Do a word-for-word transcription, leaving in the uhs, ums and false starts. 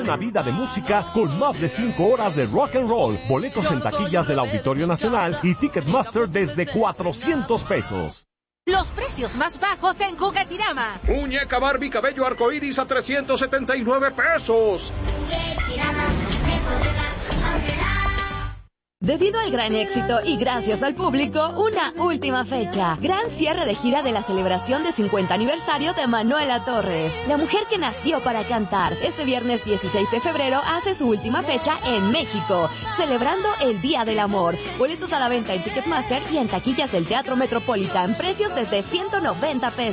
una vida de música con más de cinco horas de rock and roll. Boletos en taquillas del Auditorio Nacional y Ticketmaster desde cuatrocientos pesos. Los precios más bajos en Juguetirama. Muñeca Barbie cabello arcoíris a trescientos setenta y nueve pesos. Juguetirama, me podrá hacer. Debido al gran éxito y gracias al público, una última fecha. Gran cierre de gira de la celebración de cincuenta aniversario de Manuela Torres, la mujer que nació para cantar. Este viernes dieciséis de febrero hace su última fecha en México, celebrando el Día del Amor. Boletos a la venta en Ticketmaster y en taquillas del Teatro Metropolitan. Precios desde ciento noventa pesos.